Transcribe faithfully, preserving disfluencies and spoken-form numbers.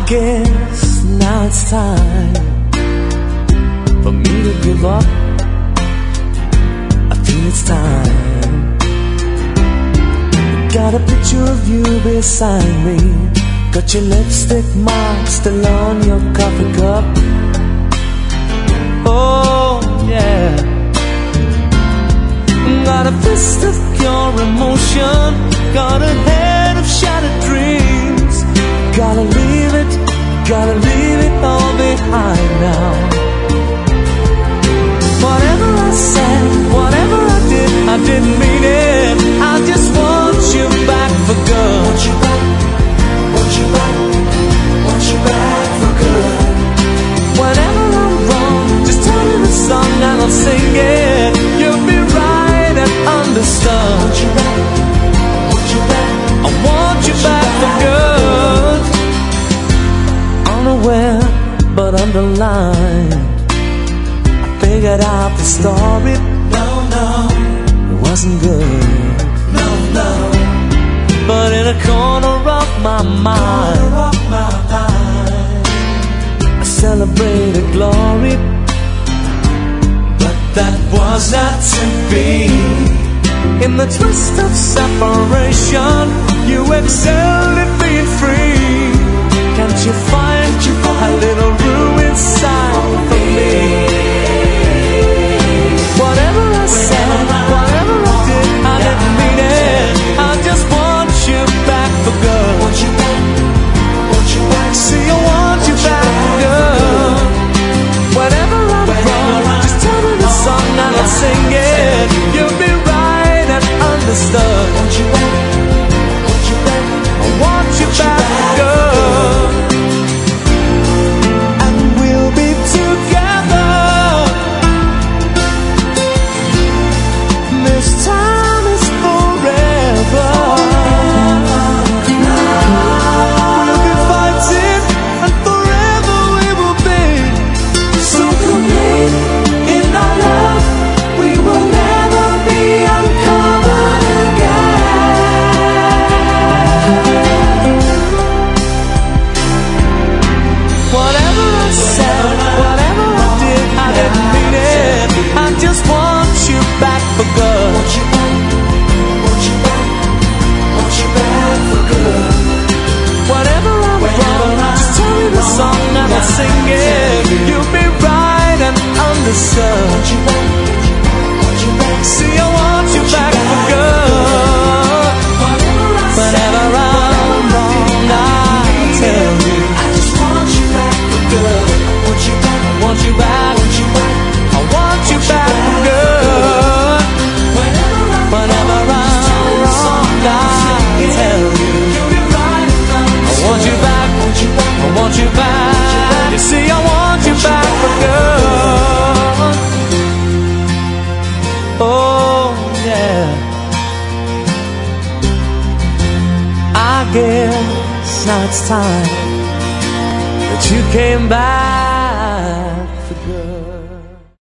guess now it's time for me to give up. I feel it's time. Got a picture of you beside me. Got your lipstick mark still on your coffee cup. Oh yeah. Got a fist of pure emotion. Got a head of shattered dreams. Gotta leave it, gotta leave it all behind now. Whatever I said, whatever I did, I didn't mean it. I just want you back for good. Want you back, want you back, want you back for good. Whenever I'm wrong, just tell me the song and I'll sing it. You'll be right and understood. Want you back, want you back, I want you back for good. Unaware but underlined, figured out the story. No, no, it wasn't good. No, no. But in a corner of my mind, of my mind, I celebrated glory. But that was not to be. In the twist of separation, you excelled at being free. Can't you find a little room inside for me? Whatever I said, whatever I did, I didn't mean it. I just want you back for good. Want you back, want you back. See, I want you back for good. Whenever I'm wrong, just tell me the song and I'll sing it. You'll be right and understood. Want you back, want you back. I want you back for good. And we'll be together. This time is forever. We'll be fighting and forever we will be. So complete in our love, we will never be uncovered again. Whatever I said, whatever I did, I didn't mean it. I just want you back for good. Want you back, want you back, want you back for good. Whatever I'm wrong, just tell me the song and I'll sing it. You'll be right and understood. Want you back, want you back. See, I want you back for good. Whenever I'm wrong, I'll tell you. I just want you back for good. Want you back, want you back, want you back. I want you back for good. Whenever I'm wrong, I'll tell you. I want you back, I want you back. You see, I want you back for good. Oh yeah. I guess now it's time that you came back.